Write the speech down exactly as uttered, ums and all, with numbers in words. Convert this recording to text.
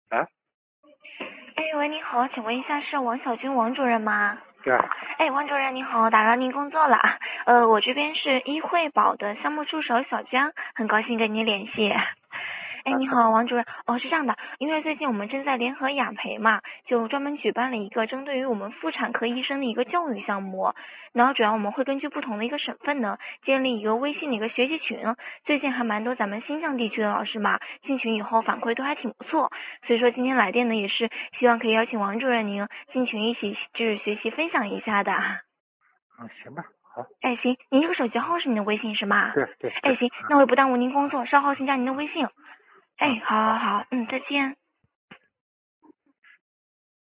啊， 哎喂，你好，请问一下是王小军王主任吗？ 对啊， 哎，王主任你好，打扰您工作了。呃，我这边是医惠保的项目助手小江，很高兴跟你联系。哎， 啊， 你好，王主任。哦，是这样的，因为最近我们正在联合雅培嘛，就专门举办了一个针对于我们妇产科医生的一个教育项目。然后主要我们会根据不同的一个省份呢，建立一个微信的一个学习群。最近还蛮多咱们新疆地区的老师嘛，进群以后反馈都还挺不错。所以说今天来电呢，也是希望可以邀请王主任您进群一起就是学习分享一下的。 嗯，行吧，好， 哎，行，您这个手机号是您的微信是吗？ 对对对， 哎，行，那我也不耽误您工作，稍后先加您的微信。 嗯， 哎，好好好。 好，嗯，再见。